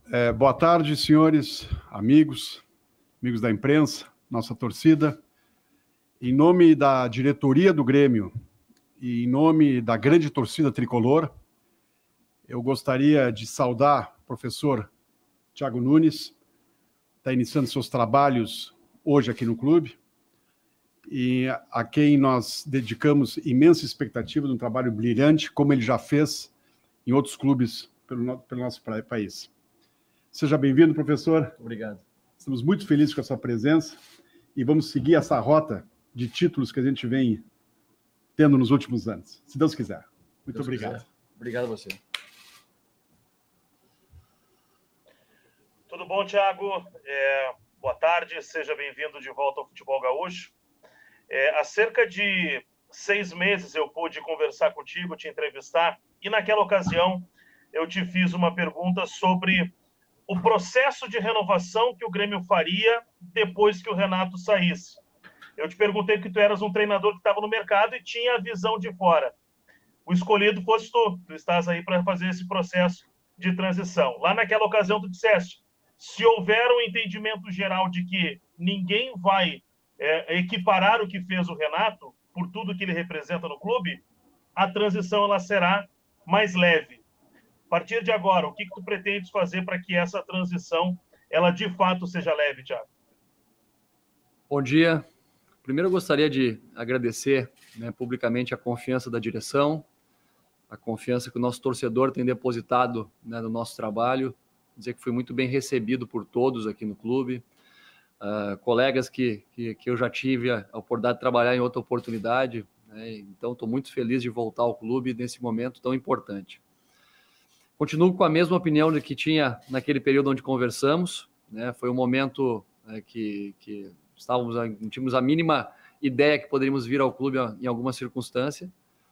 Boa tarde, senhores, amigos da imprensa, nossa torcida. Em nome da diretoria do Grêmio e em nome da grande torcida tricolor, eu gostaria de saudar o professor Thiago Nunes, que está iniciando seus trabalhos hoje aqui no clube, e a quem nós dedicamos imensa expectativa de um trabalho brilhante, como ele já fez em outros clubes pelo nosso país. Seja bem-vindo, professor. Obrigado. Estamos muito felizes com a sua presença e vamos seguir essa rota de títulos que a gente vem tendo nos últimos anos, se Deus quiser. Muito obrigado. Obrigado a você. Tudo bom, Thiago? Boa tarde, seja bem-vindo de volta ao Futebol Gaúcho. Há cerca de 6 meses eu pude conversar contigo, te entrevistar, e naquela ocasião eu te fiz uma pergunta sobre o processo de renovação que o Grêmio faria depois que o Renato saísse. Eu te perguntei que tu eras um treinador que estava no mercado e tinha a visão de fora. O escolhido fosse tu. Tu estás aí para fazer esse processo de transição. Lá naquela ocasião tu disseste, se houver um entendimento geral de que ninguém vai equiparar o que fez o Renato, por tudo que ele representa no clube, a transição ela será mais leve. A partir de agora, o que tu pretendes fazer para que essa transição ela de fato seja leve, Thiago? Bom dia. Primeiro eu gostaria de agradecer publicamente a confiança da direção, a confiança que o nosso torcedor tem depositado no nosso trabalho, dizer que fui muito bem recebido por todos aqui no clube, colegas que eu já tive a oportunidade de trabalhar em outra oportunidade, então estou muito feliz de voltar ao clube nesse momento tão importante. Continuo com a mesma opinião que tinha naquele período onde conversamos, foi um momento que não tínhamos a mínima ideia que poderíamos vir ao clube em alguma circunstância.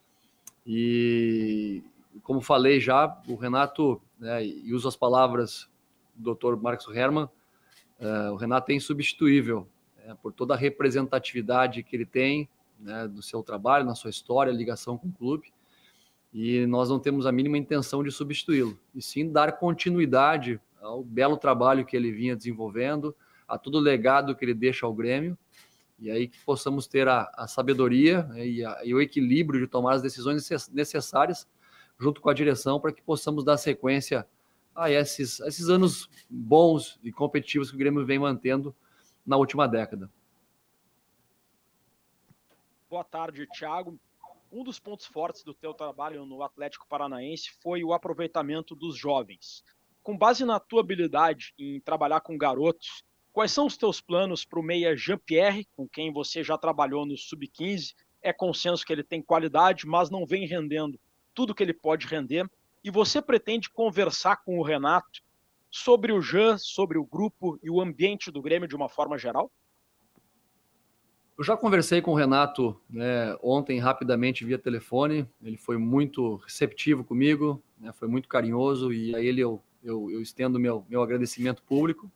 E, como falei já, o Renato, e uso as palavras do Dr. Marcos Herrmann, o Renato é insubstituível por toda a representatividade que ele tem do seu trabalho, na sua história, ligação com o clube. E nós não temos a mínima intenção de substituí-lo, e sim dar continuidade ao belo trabalho que ele vinha desenvolvendo, a todo o legado que ele deixa ao Grêmio, e aí que possamos ter a sabedoria e o equilíbrio de tomar as decisões necessárias junto com a direção para que possamos dar sequência a esses anos bons e competitivos que o Grêmio vem mantendo na última década. Boa tarde, Thiago. Um dos pontos fortes do teu trabalho no Atlético Paranaense foi o aproveitamento dos jovens. Com base na tua habilidade em trabalhar com garotos, quais são os teus planos para o meia Jean-Pierre, com quem você já trabalhou no Sub-15? É consenso que ele tem qualidade, mas não vem rendendo tudo que ele pode render. E você pretende conversar com o Renato sobre o Jean, sobre o grupo e o ambiente do Grêmio de uma forma geral? Eu já conversei com o Renato ontem rapidamente via telefone, ele foi muito receptivo comigo, foi muito carinhoso, e a ele eu estendo meu agradecimento público.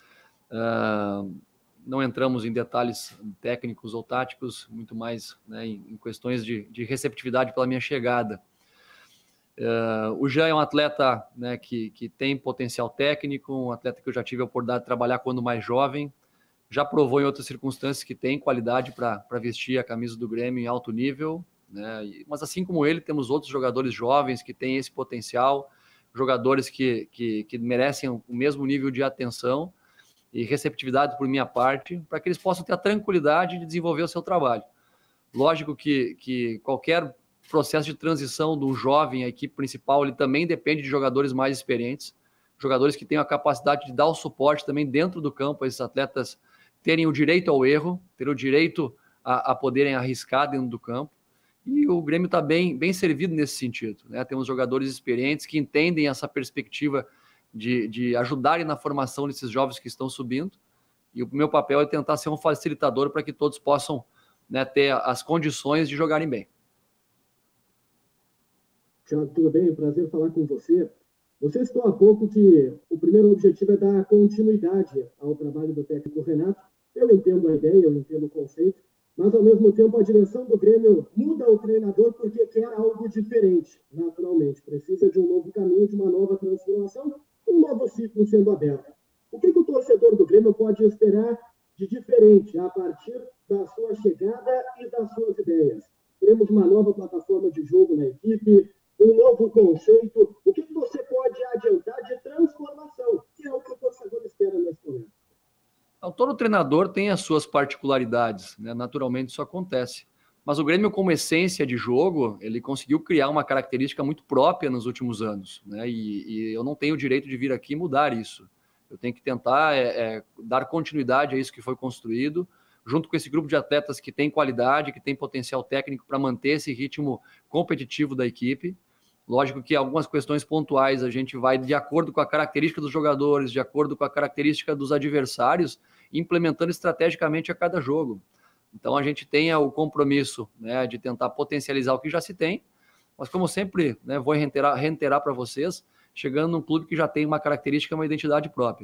Não entramos em detalhes técnicos ou táticos, muito mais em questões de receptividade pela minha chegada. O Jean é um atleta que tem potencial técnico, um atleta que eu já tive a oportunidade de trabalhar quando mais jovem, já provou em outras circunstâncias que tem qualidade para vestir a camisa do Grêmio em alto nível, mas assim como ele, temos outros jogadores jovens que têm esse potencial, jogadores que merecem o mesmo nível de atenção e receptividade por minha parte, para que eles possam ter a tranquilidade de desenvolver o seu trabalho. Lógico que qualquer processo de transição do jovem à equipe principal, ele também depende de jogadores mais experientes, jogadores que tenham a capacidade de dar o suporte também dentro do campo, a esses atletas terem o direito ao erro, terem o direito a poderem arriscar dentro do campo, e o Grêmio está bem servido nesse sentido. Temos jogadores experientes que entendem essa perspectiva de ajudarem na formação desses jovens que estão subindo, e o meu papel é tentar ser um facilitador para que todos possam ter as condições de jogarem bem. Tiago, tudo bem? Prazer falar com você. Você citou há pouco que o primeiro objetivo é dar continuidade ao trabalho do técnico Renato. Eu entendo a ideia, eu entendo o conceito, mas ao mesmo tempo a direção do Grêmio muda o treinador porque quer algo diferente, naturalmente. Precisa de um novo caminho, de uma nova transformação, um novo ciclo sendo aberto. O que o torcedor do Grêmio pode esperar de diferente a partir da sua chegada e das suas ideias? Teremos uma nova plataforma de jogo na equipe, um novo conceito. O que você pode adiantar de transformação, que é o que o torcedor espera nesse momento? Então, todo treinador tem as suas particularidades, né? Naturalmente isso acontece. Mas o Grêmio, como essência de jogo, ele conseguiu criar uma característica muito própria nos últimos anos, né? E eu não tenho o direito de vir aqui e mudar isso. Eu tenho que tentar dar continuidade a isso que foi construído, junto com esse grupo de atletas que tem qualidade, que tem potencial técnico para manter esse ritmo competitivo da equipe. Lógico que algumas questões pontuais a gente vai de acordo com a característica dos jogadores, de acordo com a característica dos adversários, implementando estrategicamente a cada jogo. Então a gente tem o compromisso, né, de tentar potencializar o que já se tem, mas como sempre, né, vou reiterar para vocês, chegando num clube que já tem uma característica, uma identidade própria.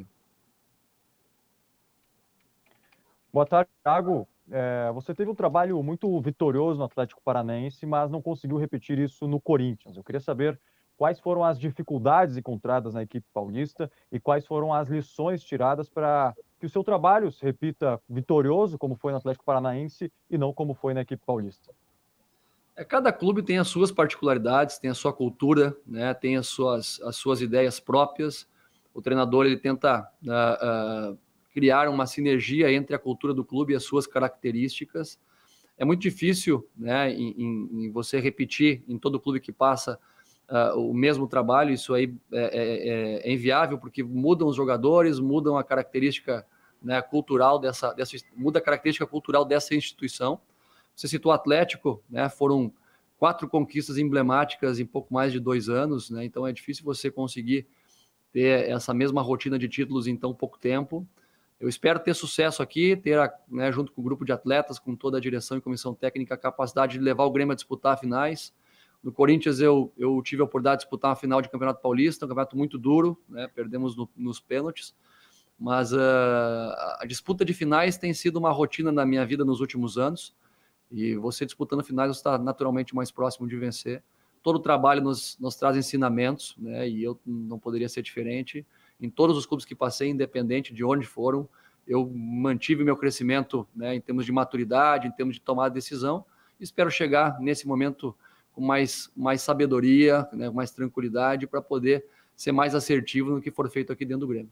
Boa tarde, Thiago. Você teve um trabalho muito vitorioso no Atlético Paranaense, mas não conseguiu repetir isso no Corinthians. Eu queria saber quais foram as dificuldades encontradas na equipe paulista e quais foram as lições tiradas para que o seu trabalho se repita vitorioso, como foi no Atlético Paranaense, e não como foi na equipe paulista. Cada clube tem as suas particularidades, tem a sua cultura, né, tem as suas ideias próprias. O treinador ele tenta criar uma sinergia entre a cultura do clube e as suas características. É muito difícil, né, em você repetir em todo clube que passa o mesmo trabalho. Isso aí é inviável, porque mudam os jogadores, mudam a característica, né, cultural muda a característica cultural dessa instituição. Você citou o Atlético, né, foram 4 conquistas emblemáticas em pouco mais de 2 anos, né, então é difícil você conseguir ter essa mesma rotina de títulos em tão pouco tempo. Eu espero ter sucesso aqui, ter, né, junto com o grupo de atletas, com toda a direção e comissão técnica, a capacidade de levar o Grêmio a disputar finais. No Corinthians, eu tive a oportunidade de disputar uma final de Campeonato Paulista, um campeonato muito duro, né, perdemos nos pênaltis, mas a disputa de finais tem sido uma rotina na minha vida nos últimos anos, e você disputando finais, você está naturalmente mais próximo de vencer. Todo o trabalho nos traz ensinamentos, né, e eu não poderia ser diferente. Em todos os clubes que passei, independente de onde foram, eu mantive meu crescimento, né, em termos de maturidade, em termos de tomar decisão. Espero chegar nesse momento com mais sabedoria, né, mais tranquilidade, para poder ser mais assertivo no que for feito aqui dentro do Grêmio.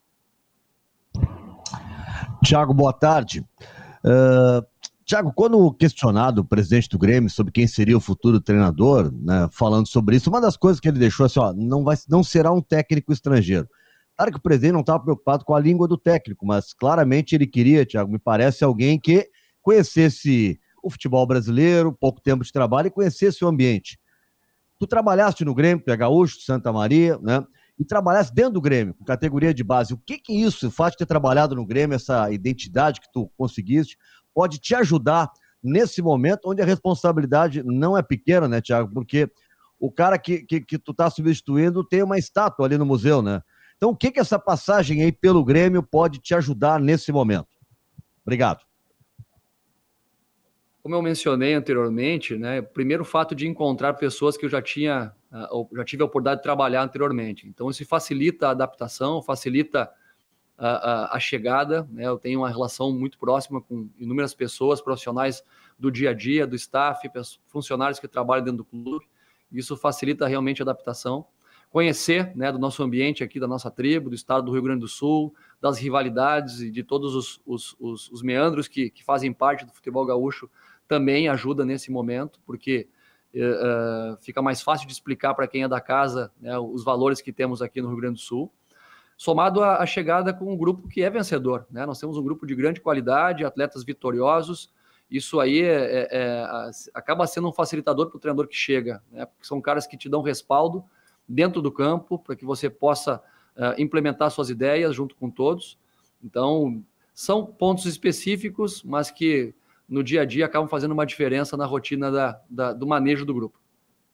Thiago, boa tarde. Thiago, quando questionado o presidente do Grêmio sobre quem seria o futuro treinador, né, falando sobre isso, uma das coisas que ele deixou assim, não será um técnico estrangeiro. Claro que o presidente não estava preocupado com a língua do técnico, mas claramente ele queria, Thiago, me parece, alguém que conhecesse o futebol brasileiro, pouco tempo de trabalho, e conhecesse o ambiente. Tu trabalhaste no Grêmio, tu é gaúcho, Santa Maria, né? E trabalhaste dentro do Grêmio, com categoria de base. O que isso, o fato de ter trabalhado no Grêmio, essa identidade que tu conseguiste, pode te ajudar nesse momento onde a responsabilidade não é pequena, né, Thiago? Porque o cara que tu tá substituindo tem uma estátua ali no museu, né? Então, o que essa passagem aí pelo Grêmio pode te ajudar nesse momento? Obrigado. Como eu mencionei anteriormente, né, primeiro o fato de encontrar pessoas que eu já tive a oportunidade de trabalhar anteriormente. Então, isso facilita a adaptação, facilita a chegada, né? Eu tenho uma relação muito próxima com inúmeras pessoas, profissionais do dia a dia, do staff, funcionários que trabalham dentro do clube. Isso facilita realmente a adaptação. Conhecer, né, do nosso ambiente aqui, da nossa tribo, do estado do Rio Grande do Sul, das rivalidades e de todos os meandros que fazem parte do futebol gaúcho, também ajuda nesse momento, porque fica mais fácil de explicar para quem é da casa, né, os valores que temos aqui no Rio Grande do Sul, somado à chegada com um grupo que é vencedor, né? Nós temos um grupo de grande qualidade, atletas vitoriosos. Isso aí acaba sendo um facilitador para o treinador que chega, né? Porque são caras que te dão respaldo dentro do campo para que você possa implementar suas ideias junto com todos. Então, são pontos específicos, mas que no dia a dia acabam fazendo uma diferença na rotina do manejo do grupo.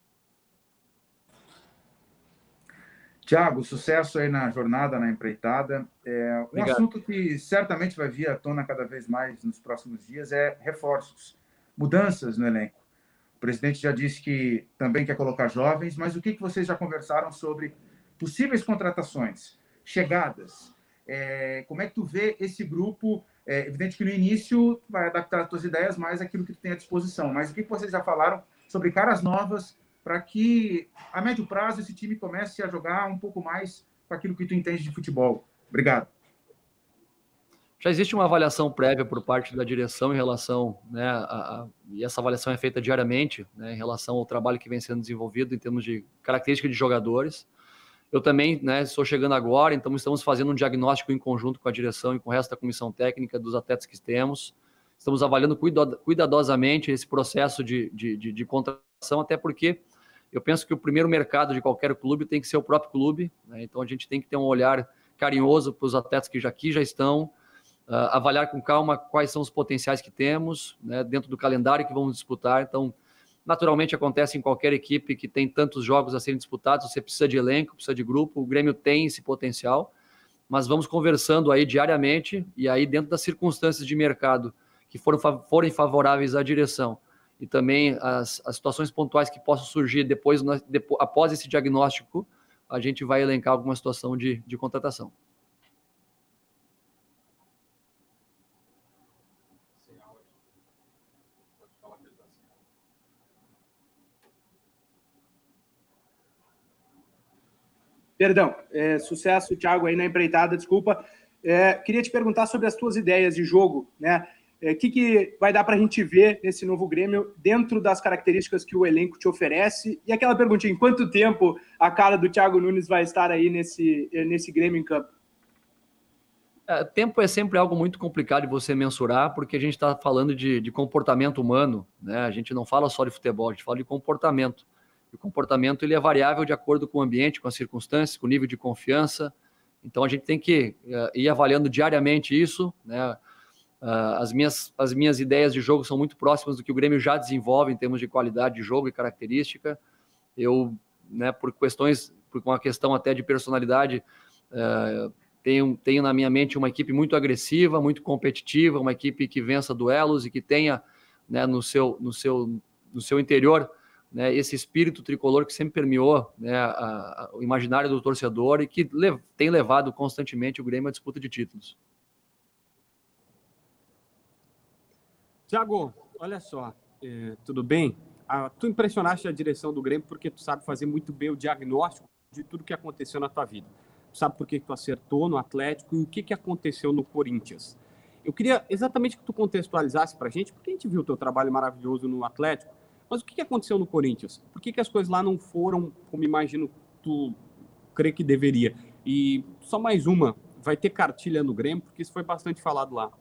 Thiago, sucesso aí na jornada, na empreitada. Obrigado. Assunto que certamente vai vir à tona cada vez mais nos próximos dias é reforços, mudanças no elenco. O presidente já disse que também quer colocar jovens, mas o que vocês já conversaram sobre possíveis contratações, chegadas, como é que tu vê esse grupo? É evidente que no início vai adaptar as tuas ideias mais àquilo que tu tem à disposição, mas o que vocês já falaram sobre caras novas para que, a médio prazo, esse time comece a jogar um pouco mais com aquilo que tu entende de futebol? Obrigado. Já existe uma avaliação prévia por parte da direção em relação, né, e essa avaliação é feita diariamente, né, em relação ao trabalho que vem sendo desenvolvido em termos de características de jogadores. Eu também, né, estou chegando agora, então estamos fazendo um diagnóstico em conjunto com a direção e com o resto da comissão técnica dos atletas que temos. Estamos avaliando cuidadosamente esse processo de contratação, até porque eu penso que o primeiro mercado de qualquer clube tem que ser o próprio clube, né? Então a gente tem que ter um olhar carinhoso para os atletas que aqui já estão, avaliar com calma quais são os potenciais que temos, né, dentro do calendário que vamos disputar. Então, naturalmente acontece em qualquer equipe que tem tantos jogos a serem disputados, você precisa de elenco, precisa de grupo, o Grêmio tem esse potencial, mas vamos conversando aí diariamente e aí dentro das circunstâncias de mercado que forem favoráveis à direção e também as situações pontuais que possam surgir após esse diagnóstico, a gente vai elencar alguma situação de contratação. Perdão, sucesso, Thiago, aí na empreitada, desculpa. Queria te perguntar sobre as tuas ideias de jogo, né? O que vai dar para a gente ver nesse novo Grêmio dentro das características que o elenco te oferece? E aquela perguntinha, em quanto tempo a cara do Thiago Nunes vai estar aí nesse Grêmio em campo? Tempo é sempre algo muito complicado de você mensurar, porque a gente está falando de comportamento humano, né? A gente não fala só de futebol, a gente fala de comportamento. E o comportamento ele é variável de acordo com o ambiente, com as circunstâncias, com o nível de confiança. Então, a gente tem que ir avaliando diariamente isso, né? As minhas ideias de jogo são muito próximas do que o Grêmio já desenvolve em termos de qualidade de jogo e característica. Eu, né, por uma questão até de personalidade, tenho na minha mente uma equipe muito agressiva, muito competitiva, uma equipe que vença duelos e que tenha, né, no seu interior, né, esse espírito tricolor que sempre permeou, né, o imaginário do torcedor e que tem levado constantemente o Grêmio à disputa de títulos. Thiago, olha só, tudo bem? Tu impressionaste a direção do Grêmio porque tu sabe fazer muito bem o diagnóstico de tudo que aconteceu na tua vida. Tu sabe por que tu acertou no Atlético e o que aconteceu no Corinthians. Eu queria exatamente que tu contextualizasse pra gente, porque a gente viu o teu trabalho maravilhoso no Atlético, mas o que aconteceu no Corinthians? Por que as coisas lá não foram como imagino tu crê que deveria? E só mais uma, vai ter cartilha no Grêmio, porque isso foi bastante falado lá.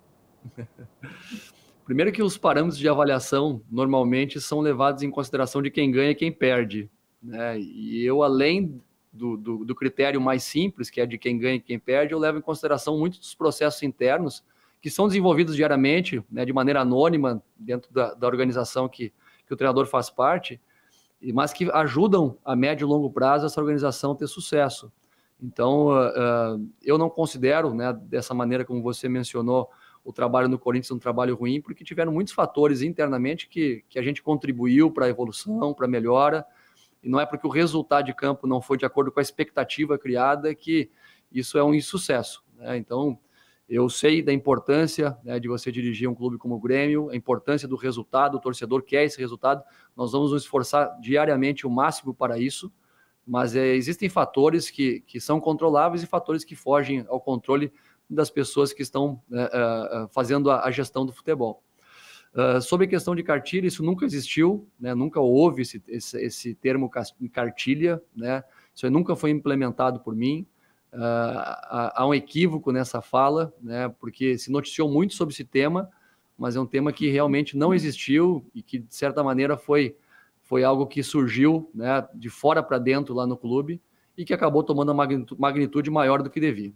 Primeiro que os parâmetros de avaliação normalmente são levados em consideração de quem ganha e quem perde, né? E eu, além do critério mais simples, que é de quem ganha e quem perde, eu levo em consideração muitos dos processos internos que são desenvolvidos diariamente, né, de maneira anônima dentro da organização que o treinador faz parte, mas que ajudam a médio e longo prazo essa organização ter sucesso. Então, eu não considero, né, dessa maneira como você mencionou, o trabalho no Corinthians um trabalho ruim, porque tiveram muitos fatores internamente que a gente contribuiu para a evolução, para a melhora, e não é porque o resultado de campo não foi de acordo com a expectativa criada que isso é um insucesso, né? Então, eu sei da importância, né, de você dirigir um clube como o Grêmio, a importância do resultado, o torcedor quer esse resultado, nós vamos nos esforçar diariamente o máximo para isso, mas existem fatores que são controláveis e fatores que fogem ao controle das pessoas que estão fazendo a gestão do futebol. Sobre a questão de cartilha, isso nunca existiu, né, nunca houve esse termo cartilha, né, isso nunca foi implementado por mim. Há um equívoco nessa fala, né, porque se noticiou muito sobre esse tema, mas é um tema que realmente não existiu e que, de certa maneira, foi algo que surgiu, né, de fora para dentro lá no clube e que acabou tomando uma magnitude maior do que devia.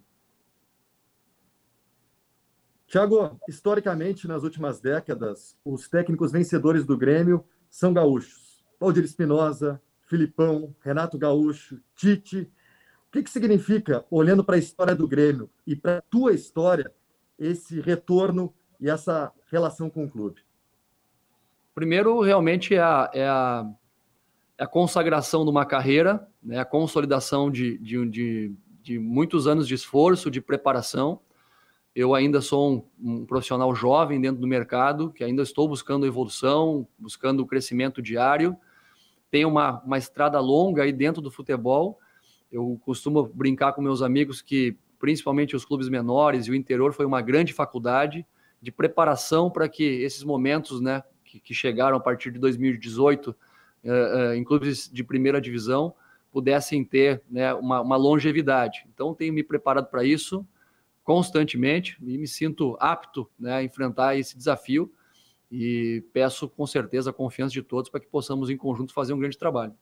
Thiago, historicamente, nas últimas décadas, os técnicos vencedores do Grêmio são gaúchos. Valdir Espinosa, Filipão, Renato Gaúcho, Tite. O que significa, olhando para a história do Grêmio e para a tua história, esse retorno e essa relação com o clube? Primeiro, realmente, é a consagração de uma carreira, né, a consolidação de muitos anos de esforço, de preparação. Eu ainda sou um profissional jovem dentro do mercado, que ainda estou buscando evolução, buscando o crescimento diário. Tenho uma estrada longa aí dentro do futebol. Eu costumo brincar com meus amigos que, principalmente os clubes menores e o interior, foi uma grande faculdade de preparação para que esses momentos, né, que chegaram a partir de 2018, em clubes de primeira divisão, pudessem ter, né, uma longevidade. Então, tenho me preparado para isso constantemente e me sinto apto, né, a enfrentar esse desafio e peço com certeza a confiança de todos para que possamos em conjunto fazer um grande trabalho.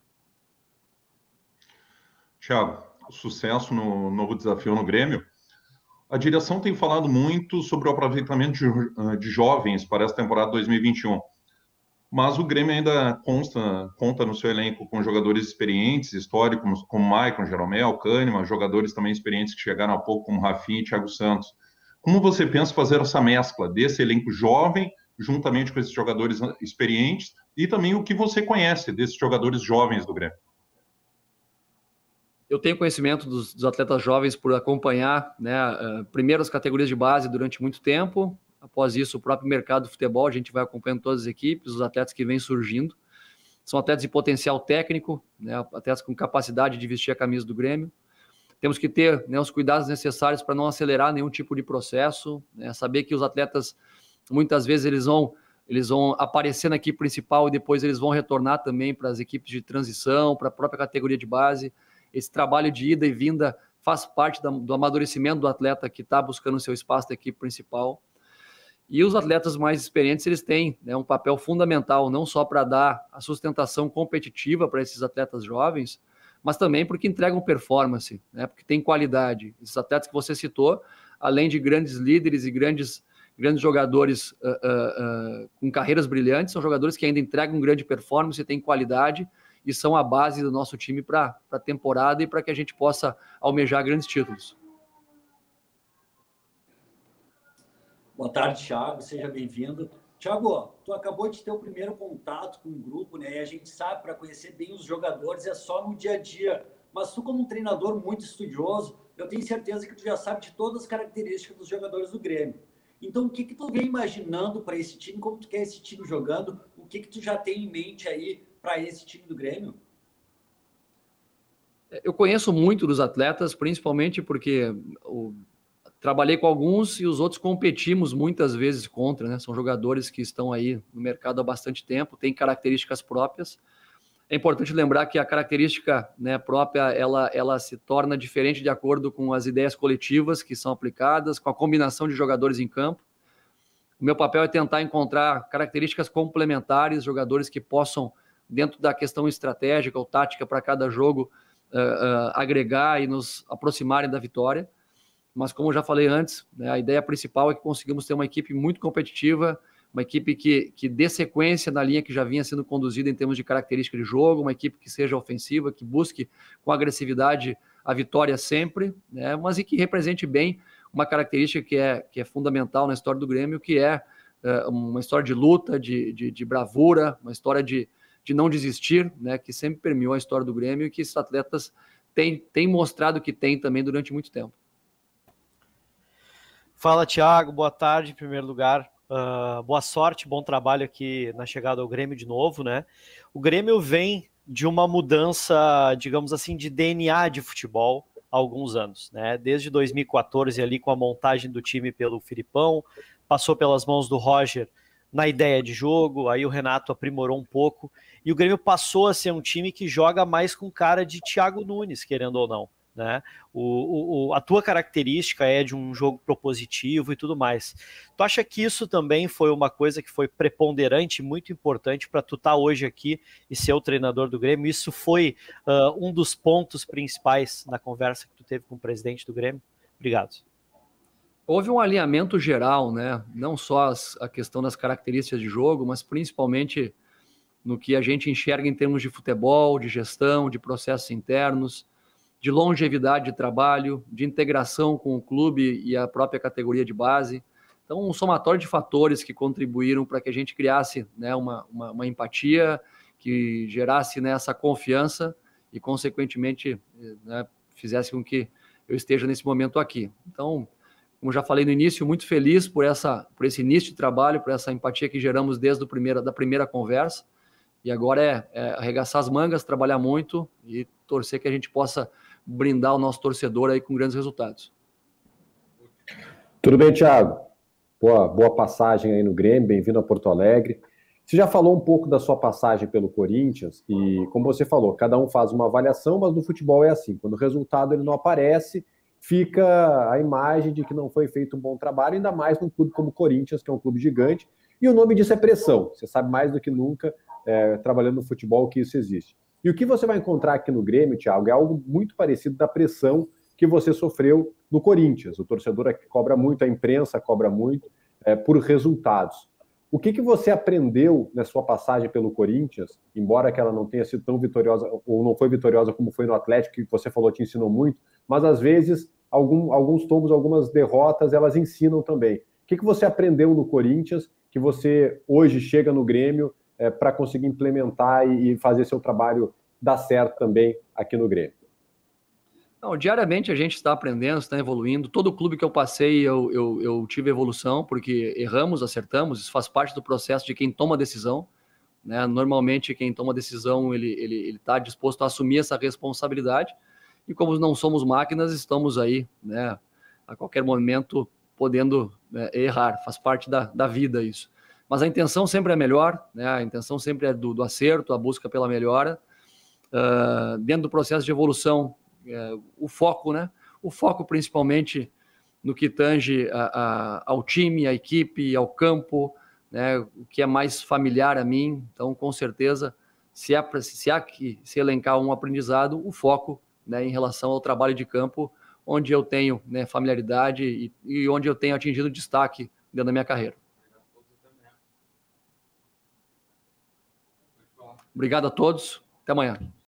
Thiago, sucesso no novo desafio no Grêmio. A direção tem falado muito sobre o aproveitamento de jovens para essa temporada 2021, mas o Grêmio ainda conta no seu elenco com jogadores experientes, históricos, como Maicon, Jeromel, Kahneman, jogadores também experientes que chegaram há pouco, como Rafinha e Thiago Santos. Como você pensa fazer essa mescla desse elenco jovem, juntamente com esses jogadores experientes, e também o que você conhece desses jogadores jovens do Grêmio? Eu tenho conhecimento dos atletas jovens por acompanhar, né, primeiro as categorias de base durante muito tempo. Após isso, o próprio mercado do futebol, a gente vai acompanhando todas as equipes, os atletas que vêm surgindo. São atletas de potencial técnico, né, atletas com capacidade de vestir a camisa do Grêmio. Temos que ter, né, os cuidados necessários para não acelerar nenhum tipo de processo, né, saber que os atletas, muitas vezes, eles vão aparecer na equipe principal e depois eles vão retornar também para as equipes de transição, para a própria categoria de base. Esse trabalho de ida e vinda faz parte do amadurecimento do atleta que está buscando o seu espaço da equipe principal. E os atletas mais experientes, eles têm, né, um papel fundamental, não só para dar a sustentação competitiva para esses atletas jovens, mas também porque entregam performance, né, porque tem qualidade. Esses atletas que você citou, além de grandes líderes e grandes jogadores com carreiras brilhantes, são jogadores que ainda entregam grande performance, têm qualidade e são a base do nosso time para a temporada e para que a gente possa almejar grandes títulos. Boa tarde, Thiago, seja bem-vindo. Thiago, tu acabou de ter o primeiro contato com o grupo, né? E a gente sabe, para conhecer bem os jogadores é só no dia a dia. Mas tu, como um treinador muito estudioso, eu tenho certeza que tu já sabe de todas as características dos jogadores do Grêmio. Então, o que tu vem imaginando para esse time? Como tu quer esse time jogando? O que tu já tem em mente aí para esse time do Grêmio? Eu conheço muito dos atletas, principalmente porque trabalhei com alguns e os outros competimos muitas vezes contra, né? São jogadores que estão aí no mercado há bastante tempo, têm características próprias. É importante lembrar que a característica, né, própria, ela se torna diferente de acordo com as ideias coletivas que são aplicadas, com a combinação de jogadores em campo. O meu papel é tentar encontrar características complementares, jogadores que possam, dentro da questão estratégica ou tática para cada jogo, agregar e nos aproximarem da vitória. Mas, como eu já falei antes, né, a ideia principal é que conseguimos ter uma equipe muito competitiva, uma equipe que dê sequência na linha que já vinha sendo conduzida em termos de característica de jogo, uma equipe que seja ofensiva, que busque com agressividade a vitória sempre, né, mas e que represente bem uma característica que é fundamental na história do Grêmio, que é uma história de luta, de bravura, uma história de não desistir, né, que sempre permeou a história do Grêmio e que esses atletas têm mostrado que têm também durante muito tempo. Fala, Thiago, boa tarde em primeiro lugar. Boa sorte, bom trabalho aqui na chegada ao Grêmio de novo, né? O Grêmio vem de uma mudança, digamos assim, de DNA de futebol há alguns anos, né? Desde 2014 ali com a montagem do time pelo Filipão, passou pelas mãos do Roger na ideia de jogo, aí o Renato aprimorou um pouco e o Grêmio passou a ser um time que joga mais com cara de Thiago Nunes, querendo ou não, né? A tua característica é de um jogo propositivo e tudo mais. Tu acha que isso também foi uma coisa que foi preponderante, muito importante para tu estar hoje aqui e ser o treinador do Grêmio? Isso foi um dos pontos principais na conversa que tu teve com o presidente do Grêmio? Obrigado. Houve um alinhamento geral, né? Não só a questão das características de jogo, mas principalmente no que a gente enxerga em termos de futebol, de gestão, de processos internos, de longevidade de trabalho, de integração com o clube e a própria categoria de base. Então, um somatório de fatores que contribuíram para que a gente criasse, né, uma empatia, que gerasse, né, essa confiança e consequentemente, né, fizesse com que eu esteja nesse momento aqui. Então, como já falei no início, muito feliz por esse início de trabalho, por essa empatia que geramos desde da primeira conversa. E agora é arregaçar as mangas, trabalhar muito e torcer que a gente possa brindar o nosso torcedor aí com grandes resultados. Tudo bem, Thiago? Boa passagem aí no Grêmio, bem-vindo a Porto Alegre. Você já falou um pouco da sua passagem pelo Corinthians e, como você falou, cada um faz uma avaliação, mas no futebol é assim, quando o resultado ele não aparece, fica a imagem de que não foi feito um bom trabalho, ainda mais num clube como o Corinthians, que é um clube gigante, e o nome disso é pressão. Você sabe mais do que nunca, trabalhando no futebol, que isso existe. E o que você vai encontrar aqui no Grêmio, Thiago, é algo muito parecido da pressão que você sofreu no Corinthians. O torcedor aqui cobra muito, a imprensa cobra muito por resultados. O que você aprendeu na sua passagem pelo Corinthians, embora que ela não tenha sido tão vitoriosa, ou não foi vitoriosa como foi no Atlético, que você falou te ensinou muito, mas às vezes alguns tombos, algumas derrotas, elas ensinam também. O que você aprendeu no Corinthians que você hoje chega no Grêmio para conseguir implementar e fazer seu trabalho dar certo também aqui no Grêmio? Não, diariamente a gente está aprendendo, está evoluindo. Todo clube que eu passei, eu tive evolução, porque erramos, acertamos, isso faz parte do processo de quem toma a decisão, né? Normalmente, quem toma a decisão, ele está disposto a assumir essa responsabilidade, e como não somos máquinas, estamos aí, né, a qualquer momento podendo errar, faz parte da vida isso. Mas a intenção sempre é melhor, né? A intenção sempre é do acerto, a busca pela melhora. Dentro do processo de evolução, o foco, né? O foco principalmente no que tange ao time, à equipe, ao campo, né? O que é mais familiar a mim. Então, com certeza, se há que se elencar um aprendizado, o foco, né, em relação ao trabalho de campo, onde eu tenho, né, familiaridade e onde eu tenho atingido destaque dentro da minha carreira. Obrigado a todos. Até amanhã.